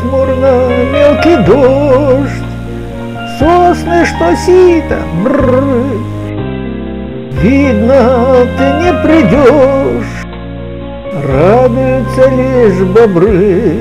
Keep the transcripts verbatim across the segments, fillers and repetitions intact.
Пасмурно мелкий дождь, сосны, что сито, бррр. Видно, ты не придешь, радуются лишь бобры.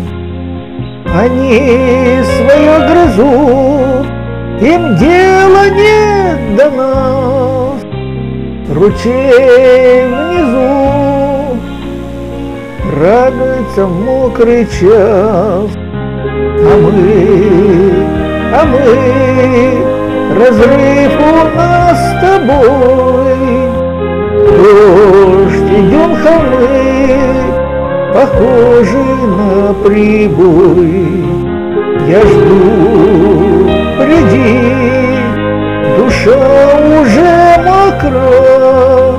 Они свое грызут, им дела нет до нас. Ручей внизу радуется мокрый час, а мы, а мы, разрыв у нас с тобой. Дождь, идем холмы, похожи на прибой. Я жду, приди, душа уже мокра.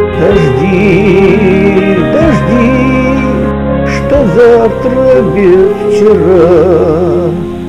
Дожди, дожди, что завтра без вчера.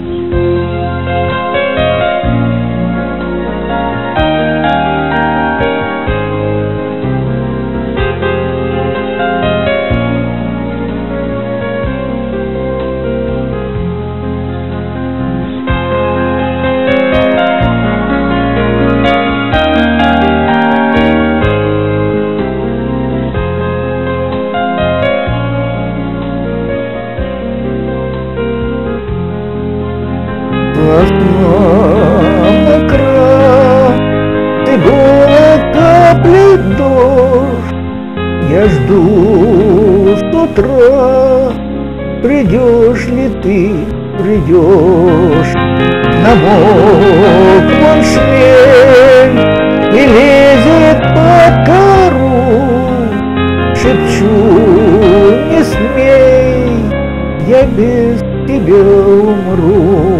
Мокра, ты голод, каплет дождь. Я жду с утра, придешь ли ты, придешь. Намок вон шмель и лезет под кору. Шепчу, не смей, я без тебя умру.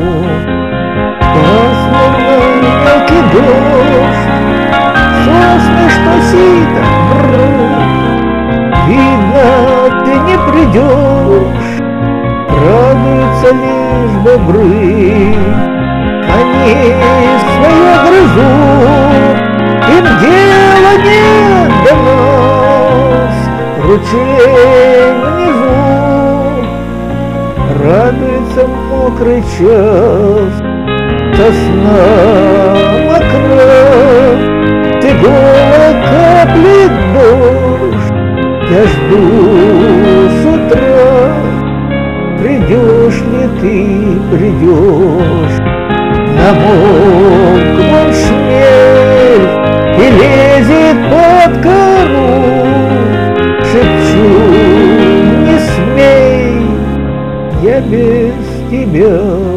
Пасмурно мелкий дождь, сосны, что сито, бррр. Видно, ты не придешь, радуются лишь бобры. Они свое грызут, им дела нет до нас. Ручей внизу радуется мокрый час. Сосна мокра, ты голод, каплет дождь. Я жду с утра, придешь ли ты, придешь. Намок вон шмель и лезет под кору. Шепчу, не смей, я без тебя